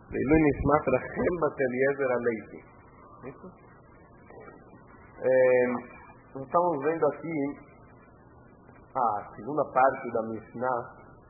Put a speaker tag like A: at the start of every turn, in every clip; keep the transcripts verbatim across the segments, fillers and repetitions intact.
A: Leilui Nishmat Rachel Bat Eliezer Aleiti. Isso? É, nós estamos vendo aqui a segunda parte da Mishnah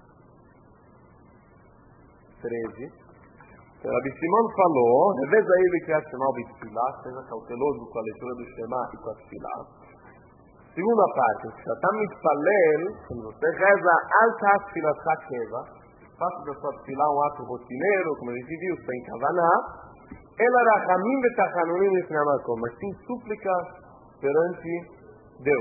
A: treze. O Rabi Shimon falou: reveza ele que a Shema B'Tfilah, seja cauteloso com a leitura do Shema e com a Tfilah. Segunda parte, Shatam Mitpalel, quando você reza Alta Tfilatcha Keva, faça da sua Tfilah um ato rotineiro, como a gente viu, sem Kavaná, Ela Rachamim B'Tachanunim Lifnei Makom, mas sim súplica perante Deus.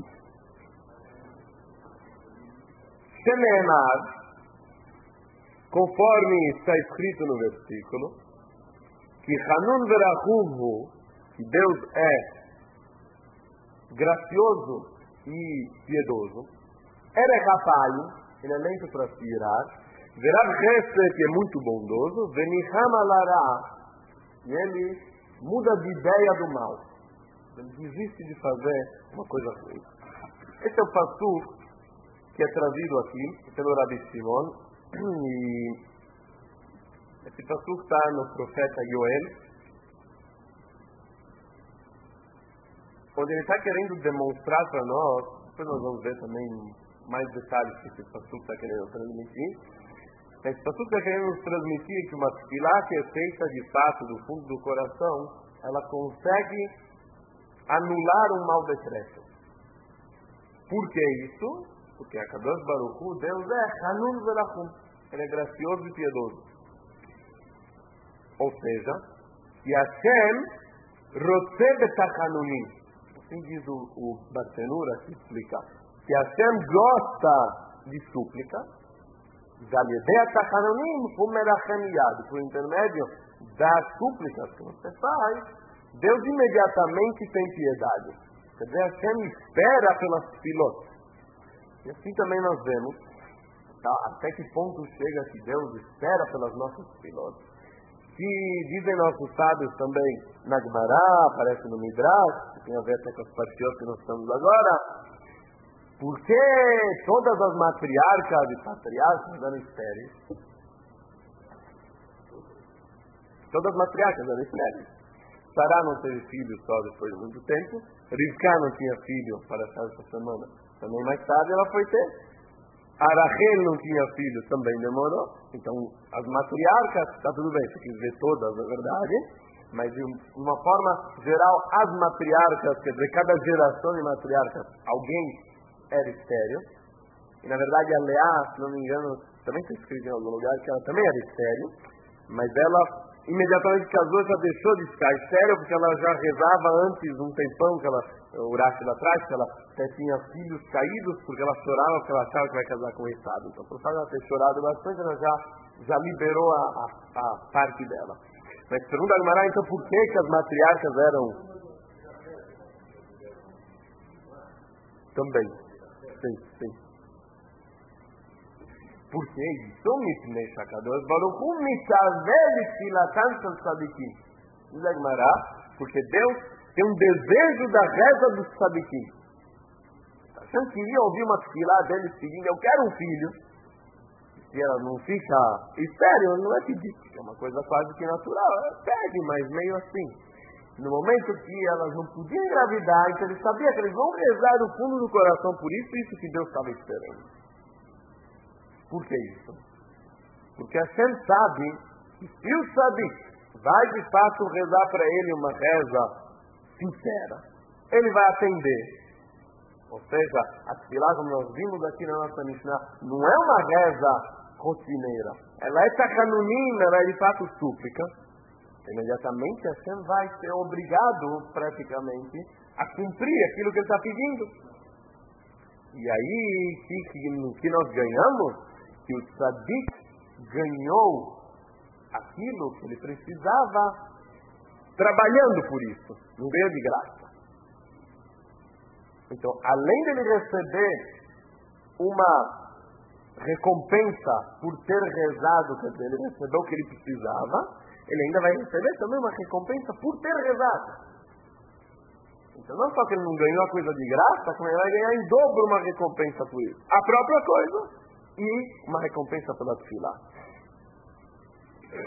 A: Sheneemar, conforme está escrito no versículo, que Hanun Verachum Hu, que Deus é gracioso e piedoso, Erech Apayim, ele é lento para se irar, Verav Chesed, que é muito bondoso, Venicham Alara, e ele muda de ideia do mal, ele desiste de fazer uma coisa ruim. Esse é o passuco que é trazido aqui pelo Rabi Shimon, e esse passuco está no profeta Yoel, onde ele está querendo demonstrar para nós, depois nós vamos ver também mais detalhes que esse passuco está querendo transmitir. Esse passuco está querendo nos transmitir que uma tefilá que é feita de fato do fundo do coração, ela consegue anular um mau decreto. Por que isso? Porque a Kadosh Baruch Hu, Deus é Hanun Verachum, ele é gracioso e piedoso. Ou seja, que Hashem Rotze B'Tachanunim, assim diz o, o Bartenura, que explica, que Hashem gosta de súplica, Zalidei Tachanunim, Humerachem Yad, por intermédio das súplicas que você faz, Deus imediatamente tem piedade. Quer dizer, Hashem espera pelas filot. E assim também nós vemos, tá, até que ponto chega que Deus espera pelas nossas filot. Que dizem nossos sábios também na Gemara, aparece no Midrash, que tem a ver até com as partidas que nós estamos agora, porque todas as matriarcas e patriarcas eram estéreis. Todas as matriarcas eram estéreis. Sará não teve filho só depois de muito tempo, Rivka não tinha filho para essa semana, também mais tarde ela foi ter. Arachel não tinha filhos, também demorou. Então, as matriarcas, está tudo bem, você quis ver todas, é verdade, mas de uma forma geral, as matriarcas, quer dizer, cada geração de matriarcas, alguém era estéril. E, na verdade, a Leá, se não me engano, também está escrito em algum lugar que ela também era estéril, mas ela imediatamente casou, já deixou de ficar estéril, porque ela já rezava antes, um tempão, que ela, o Urashi lá atrás, que ela até tinha filhos caídos, porque ela chorava, porque ela achava que vai casar com o Estado. Então, por fato de ela ter chorado bastante, ela já, já liberou a, a, a parte dela. Mas pergunta a Gemara, então, por que, que as matriarcas eram... Também. Sim, sim. Por que isso? Mipnei Shakadosh Baruch Hu mitzavel tefilatan shel tzadikim. Diz a Gemara, porque Deus tem um desejo da reza dos tzadikim. Hashem queria ouvir uma tefilá dele seguindo, eu quero um filho. Se ela não fica estéril, não é pedir, é uma coisa quase que natural. Pede, mas meio assim. No momento que elas não podiam engravidar, então ele sabia que eles vão rezar do fundo do coração, por isso, isso que Deus estava esperando. Por que isso? Porque Hashem sabe que se o Tzadik vai de fato rezar para ele uma reza sincera, ele vai atender. Ou seja, a tefilá, como nós vimos aqui na nossa Mishnah, não é uma reza rotineira. Ela é tachanunim, ela é de fato súplica. Imediatamente Hashem vai ser obrigado, praticamente, a cumprir aquilo que ele está pedindo. E aí, o que, que nós ganhamos? Que o Tzadik ganhou aquilo que ele precisava trabalhando por isso, não ganhou de graça. Então, além dele receber uma recompensa por ter rezado, quer dizer, ele recebeu o que ele precisava, ele ainda vai receber também uma recompensa por ter rezado. Então, não só que ele não ganhou a coisa de graça, como ele vai ganhar em dobro uma recompensa por isso. A própria coisa e uma recompensa pela tefilá.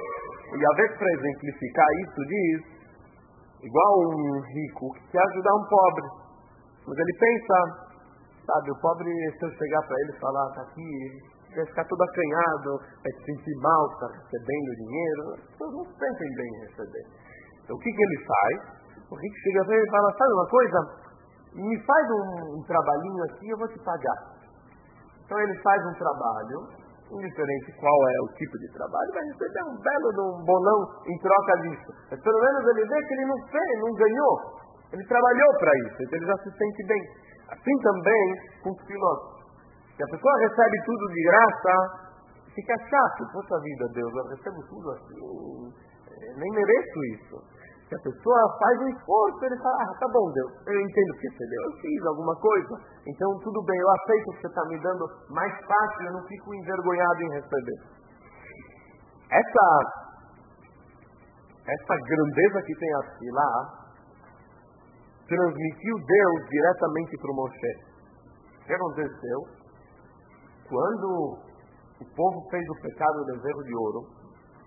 A: O Yahvé, para exemplificar isso, diz, igual um rico que quer ajudar um pobre. Mas ele pensa, sabe, o pobre, se eu chegar para ele e falar, tá aqui, vai ficar todo acanhado, vai se sentir mal, está recebendo dinheiro. As pessoas não se sentem bem em receber. Então o que, que ele faz? O rico chega para ele e fala, sabe uma coisa? Me faz um, um trabalhinho aqui, eu vou te pagar. Então ele faz um trabalho, indiferente qual é o tipo de trabalho, vai receber um belo de um bolão em troca disso. Mas pelo menos ele vê que ele não fez, não ganhou. Ele trabalhou para isso, então ele já se sente bem. Assim também com os filósofos. Se a pessoa recebe tudo de graça, fica chato. Poxa vida, Deus, eu recebo tudo assim, nem mereço isso. Se a pessoa faz um esforço, ele fala, ah, tá bom, Deus, eu entendo o que você deu, eu fiz alguma coisa, então tudo bem, eu aceito o que você está me dando mais fácil, eu não fico envergonhado em receber. Essa, essa grandeza que tem aqui lá, transmitiu Deus diretamente para o Moshe. O que aconteceu? Quando o povo fez o pecado do bezerro de ouro,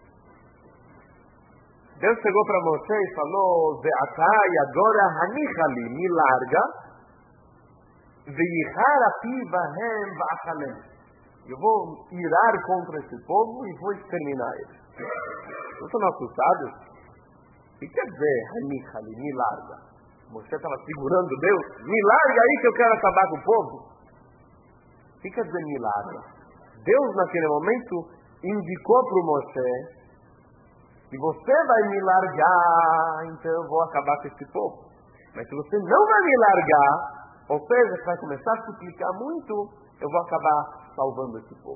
A: Deus chegou para Moshe e falou, Ve'ata e agora hanichali, me larga, ve'ichar api vahem va'achalem. Eu vou irar contra esse povo e vou exterminar eles. Vocês estão assustados? O que quer dizer hanichali, me larga? Moshe estava segurando Deus, me larga aí que eu quero acabar com o povo. O que quer dizer me larga? Deus naquele momento indicou para o Moshe, se você vai me largar, então eu vou acabar com esse povo. Mas se você não vai me largar, ou seja, você vai começar a suplicar muito, eu vou acabar salvando esse povo.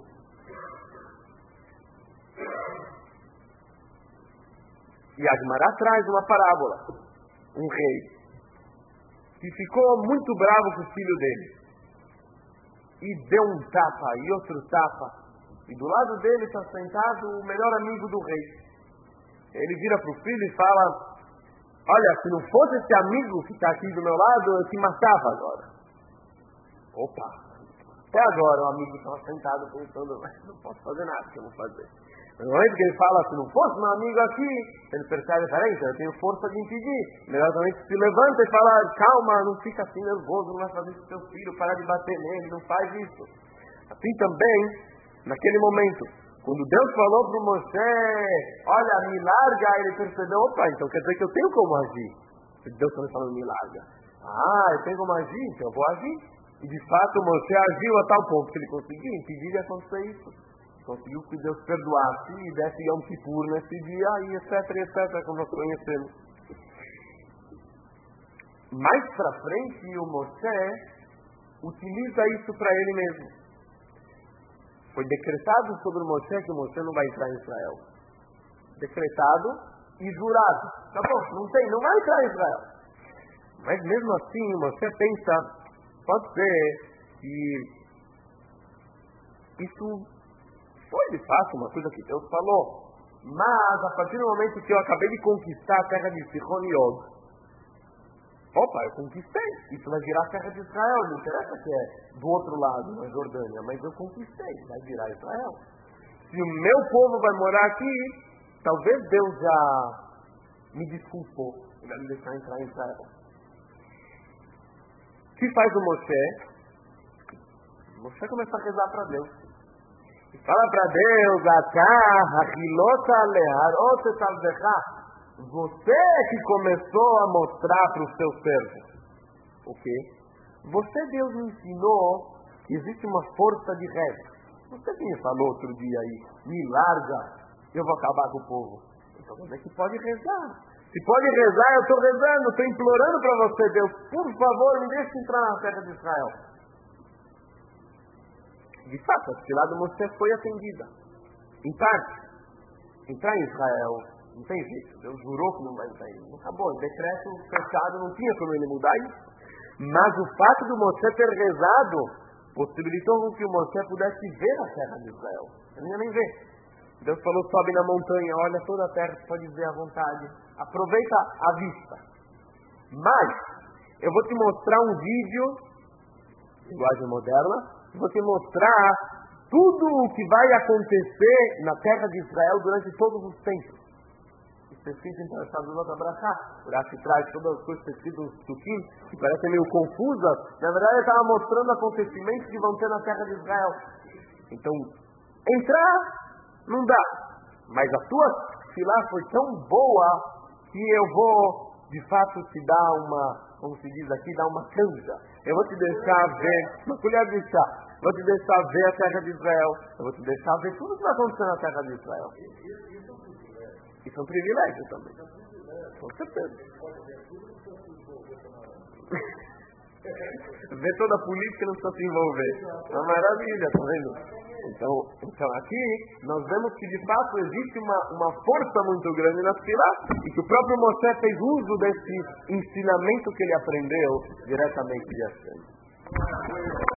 A: E Agmará traz uma parábola. Um rei que ficou muito bravo com o filho dele. E deu um tapa e outro tapa. E do lado dele está sentado o melhor amigo do rei. Ele vira para o filho e fala, olha, se não fosse esse amigo que está aqui do meu lado, eu te matava agora. Opa! Até agora o amigo estava sentado pensando, não posso fazer nada, o que eu vou fazer? No momento que ele fala, se não fosse meu amigo aqui, ele percebe, peraí, então eu tenho força de impedir. Imediatamente se levanta e fala, calma, não fica assim nervoso, não vai fazer isso com seu filho, para de bater nele, não faz isso. Assim também, naquele momento, quando Deus falou para o Moshe, olha, me larga, ele percebeu, opa, então quer dizer que eu tenho como agir. Deus também falou, me larga. Ah, eu tenho como agir, então eu vou agir. E de fato o Moshe agiu a tal ponto que ele conseguiu impedir de acontecer isso. Conseguiu que Deus perdoasse e desse Yom Kippur nesse dia, e etc, etc, como nós conhecemos. Mais para frente, o Moshe utiliza isso para ele mesmo. Foi decretado sobre o Moshe que o Moshe não vai entrar em Israel. Decretado e jurado. Tá bom, não tem, não vai entrar em Israel. Mas mesmo assim, o Moshe pensa, pode ser que isso foi de fato uma coisa que Deus falou. Mas a partir do momento que eu acabei de conquistar a terra de Sihon e Og, opa, eu conquistei, isso vai virar a terra de Israel, não interessa que é do outro lado, na Jordânia, mas eu conquistei, vai virar Israel. Se o meu povo vai morar aqui, talvez Deus já me desculpou, e vai me deixar entrar em Israel. O que faz o Moshe? O Moshe começa a rezar para Deus. E fala para Deus, você é que começou a mostrar para os seus servos. O quê? Você, Deus, me ensinou que existe uma força de reza. Você me falou outro dia aí, me larga, eu vou acabar com o povo. Então como é que pode rezar? Se pode rezar, eu estou rezando, estou implorando para você, Deus, por favor, me deixe entrar na terra de Israel. De fato, a fila do Moshe foi atendida. Em parte, entrar em Israel não tem jeito. Deus jurou que não vai entrar. Não acabou, o decreto fechado, não tinha como ele mudar isso. Mas o fato do Moshe ter rezado possibilitou que o Moshe pudesse ver a terra de Israel. Ele não ia nem ver. Deus falou, sobe na montanha, olha toda a terra, você pode ver à vontade. Aproveita a vista. Mas, eu vou te mostrar um vídeo, linguagem moderna, vou te mostrar tudo o que vai acontecer na terra de Israel durante todos os tempos. Os tecidos interessados no abraçar. O Rashi traz todas as coisas tecidos no Sukim, que parecem meio confusas. Na verdade, ele estava mostrando acontecimentos que vão ter na terra de Israel. Então, entrar não dá. Mas a tua filá foi tão boa que eu vou, de fato, te dar uma, como se diz aqui, dar uma canja. Eu vou te deixar ver, uma colher de chá. Vou te deixar ver a terra de Israel. Eu vou te deixar ver tudo que vai acontecer na terra de Israel. Isso é um privilégio também. Com certeza. Ver toda a política não precisa se envolver. É uma maravilha, tá vendo? Então, então aqui nós vemos que de fato existe uma, uma força muito grande na Tefilá e que o próprio Moshe fez uso desse ensinamento que ele aprendeu diretamente de Hashem.